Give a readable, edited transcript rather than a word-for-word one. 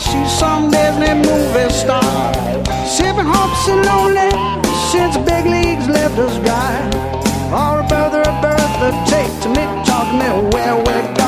she's some Disney movie star. Sipping hopes and lonely since big leagues left us dry. Or a brother, a Bertha, take to me, talk to me where we're going.